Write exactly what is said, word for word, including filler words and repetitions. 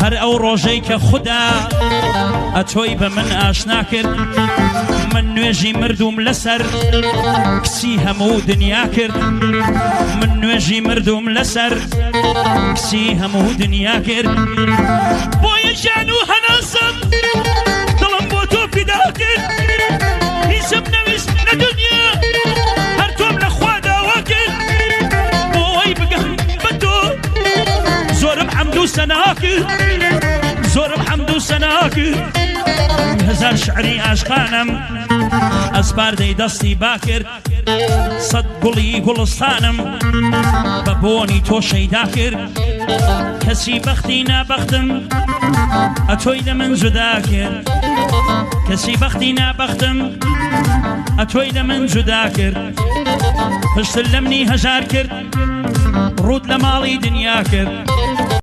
هەر ئەو ڕۆژەی کە خوددا ئەتۆی بە من ئاشنا کرد من نوێژی مردوم لەسەر کچی هەموو دنیا کرد من نوێژی مردوم لەسەر کچی هەموو دنیا کرد بۆیە ژیان و هەناسم دڵم بۆ تۆ فیدا کرد هیچم نەویست لە دنیا هەر تۆم لەخوا داوا کرد بۆی بگەم بە تۆ زۆرم حەمد و سەنا کرد زۆرم حەمد و سەنا کرد هزار شعری عاشقانم ئەسپاردەی دەستی با کرد سەد گوڵی گوڵستانم بە بۆنی تۆ شەیدا کرد کەسی بەختی نابەختم ئەتۆی لە من جودا کرد کەسی بەختی نابەختم ئەتۆی لە من جودا کرد پشتر لە منی هەژار کرد ڕوود لە ماڵی دنیا کرد